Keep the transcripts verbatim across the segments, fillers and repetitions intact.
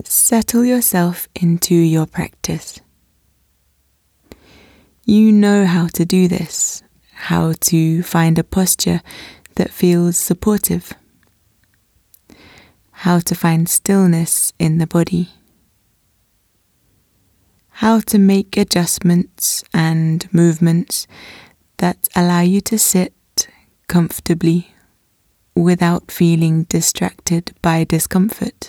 Settle yourself into your practice. You know how to do this, how to find a posture that feels supportive, how to find stillness in the body, how to make adjustments and movements that allow you to sit comfortably without feeling distracted by discomfort.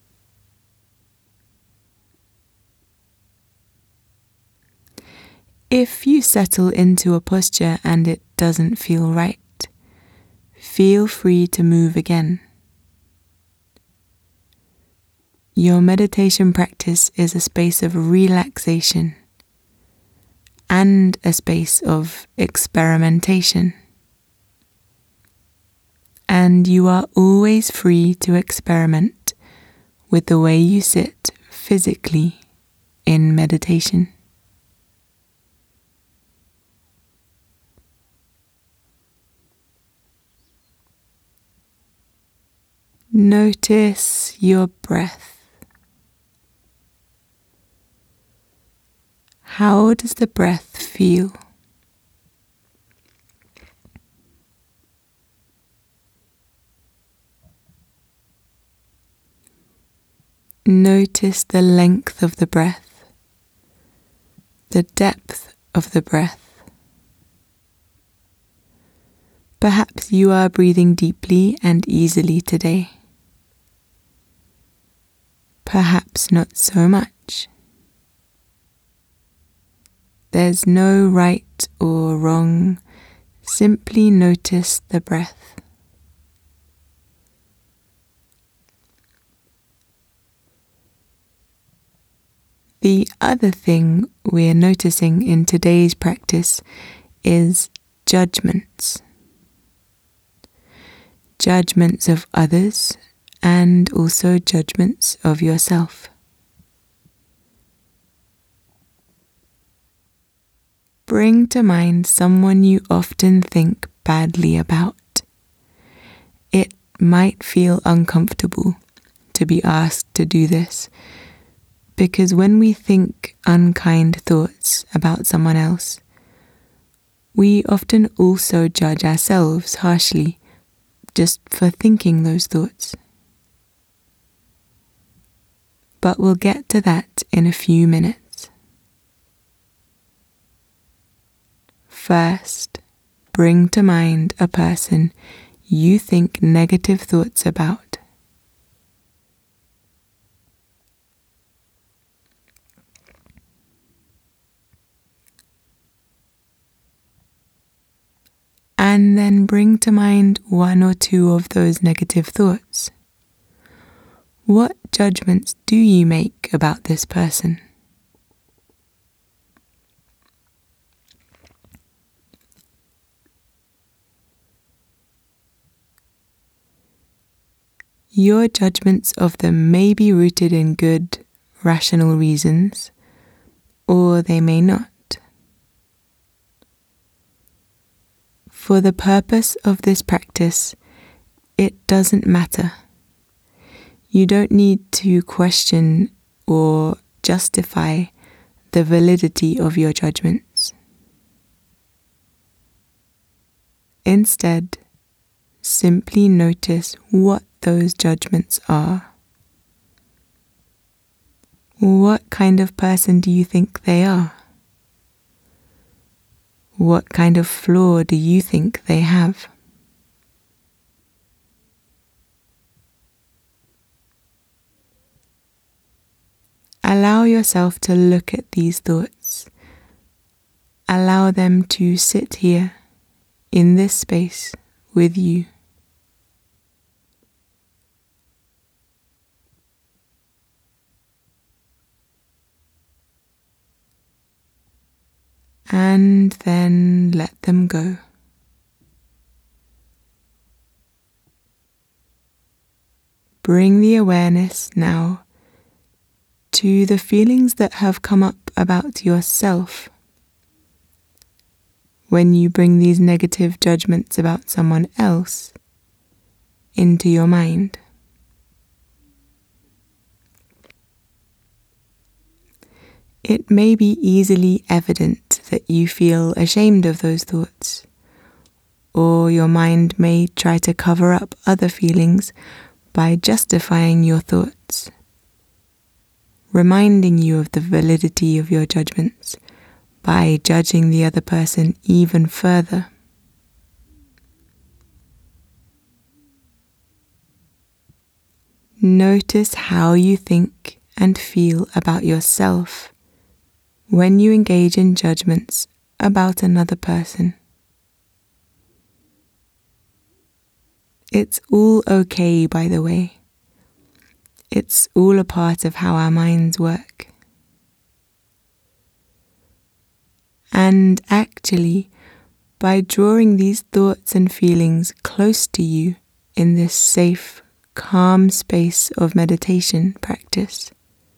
If you settle into a posture and it doesn't feel right, feel free to move again. Your meditation practice is a space of relaxation and a space of experimentation. And you are always free to experiment with the way you sit physically in meditation. Notice your breath. How does the breath feel? Notice the length of the breath, the depth of the breath. Perhaps you are breathing deeply and easily today. Perhaps not so much. There's no right or wrong, simply notice the breath. The other thing we're noticing in today's practice is judgments. Judgments of others and also judgments of yourself. Bring to mind someone you often think badly about. It might feel uncomfortable to be asked to do this, because when we think unkind thoughts about someone else, we often also judge ourselves harshly just for thinking those thoughts. But we'll get to that in a few minutes. First, bring to mind a person you think negative thoughts about. And then bring to mind one or two of those negative thoughts. What judgments do you make about this person? Your judgments of them may be rooted in good, rational reasons, or they may not. For the purpose of this practice, it doesn't matter. You don't need to question or justify the validity of your judgments. Instead, simply notice what those judgments are. What kind of person do you think they are? What kind of flaw do you think they have? Allow yourself to look at these thoughts. Allow them to sit here in this space with you. And then let them go. Bring the awareness now to the feelings that have come up about yourself when you bring these negative judgments about someone else into your mind. It may be easily evident that you feel ashamed of those thoughts, or your mind may try to cover up other feelings by justifying your thoughts, reminding you of the validity of your judgments by judging the other person even further. Notice how you think and feel about yourself when you engage in judgments about another person. It's all okay, by the way. It's all a part of how our minds work. And actually, by drawing these thoughts and feelings close to you in this safe, calm space of meditation practice,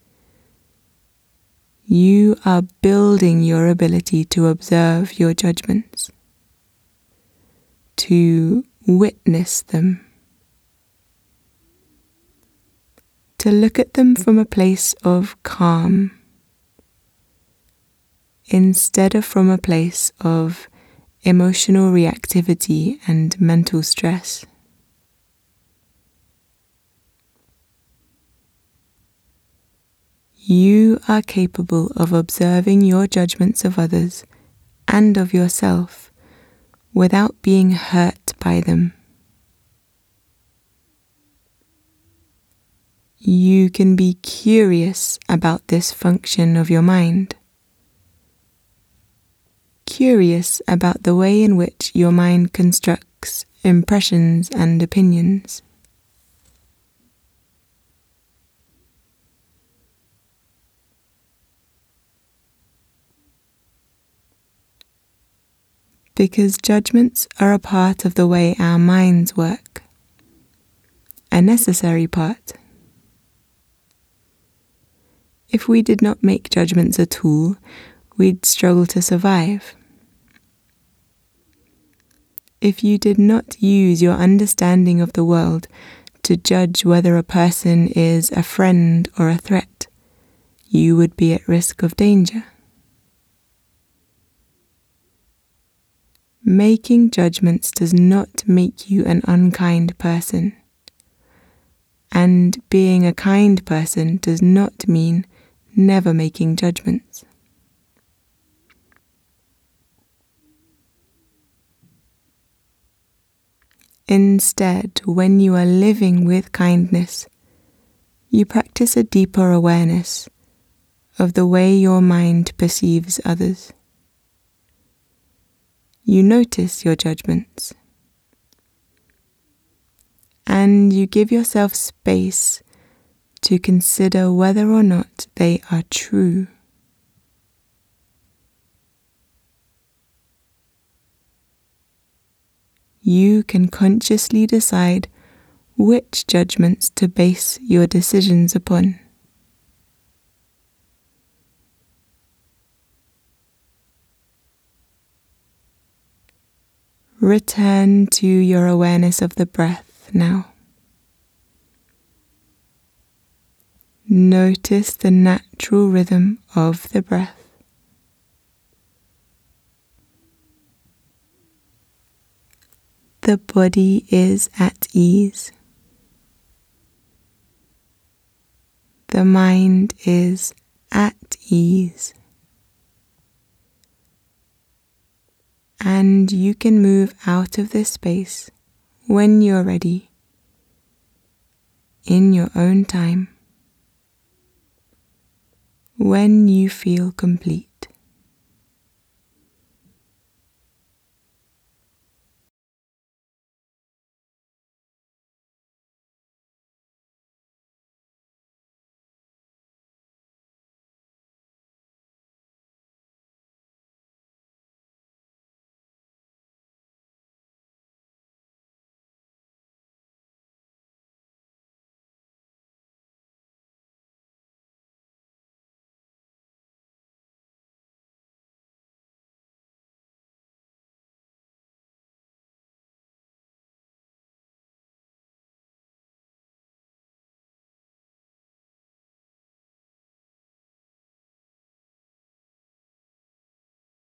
you are building your ability to observe your judgments, to witness them, to look at them from a place of calm instead of from a place of emotional reactivity and mental stress. You are capable of observing your judgments of others and of yourself without being hurt by them. You can be curious about this function of your mind, curious about the way in which your mind constructs impressions and opinions. Because judgments are a part of the way our minds work, a necessary part. If we did not make judgments at all, we'd struggle to survive. If you did not use your understanding of the world to judge whether a person is a friend or a threat, you would be at risk of danger. Making judgments does not make you an unkind person, and being a kind person does not mean never making judgments. Instead, when you are living with kindness, you practice a deeper awareness of the way your mind perceives others. You notice your judgments, and you give yourself space to consider whether or not they are true. You can consciously decide which judgments to base your decisions upon. Return to your awareness of the breath now. Notice the natural rhythm of the breath. The body is at ease. The mind is at ease. And you can move out of this space when you're ready, in your own time, when you feel complete.